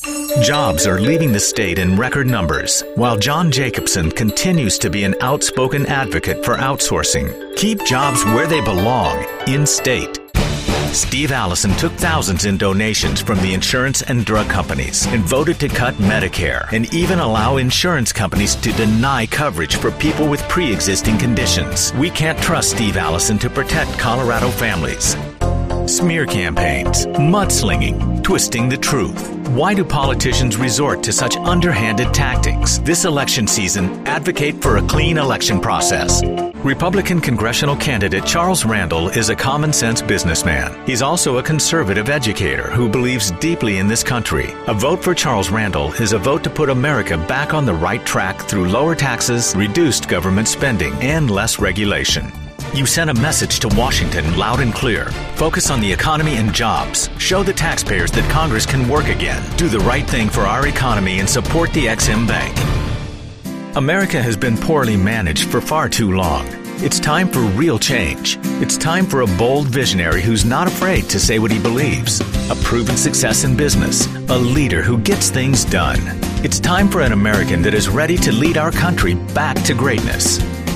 Jobs are leaving the state in record numbers, while John Jacobson continues to be an outspoken advocate for outsourcing. Keep jobs where they belong, in-state. Steve Allison took thousands in donations from the insurance and drug companies and voted to cut Medicare and even allow insurance companies to deny coverage for people with pre-existing conditions. We can't trust Steve Allison to protect Colorado families. Smear campaigns, mudslinging, twisting the truth. Why do politicians resort to such underhanded tactics? This election season, advocate for a clean election process. Republican congressional candidate Charles Randall is a common-sense businessman. He's also a conservative educator who believes deeply in this country. A vote for Charles Randall is a vote to put America back on the right track through lower taxes, reduced government spending, and less regulation. You sent a message to Washington loud and clear. Focus on the economy and jobs. Show the taxpayers that Congress can work again. Do the right thing for our economy and support the Ex-Im Bank. America has been poorly managed for far too long. It's time for real change. It's time for a bold visionary who's not afraid to say what he believes. A proven success in business. A leader who gets things done. It's time for an American that is ready to lead our country back to greatness.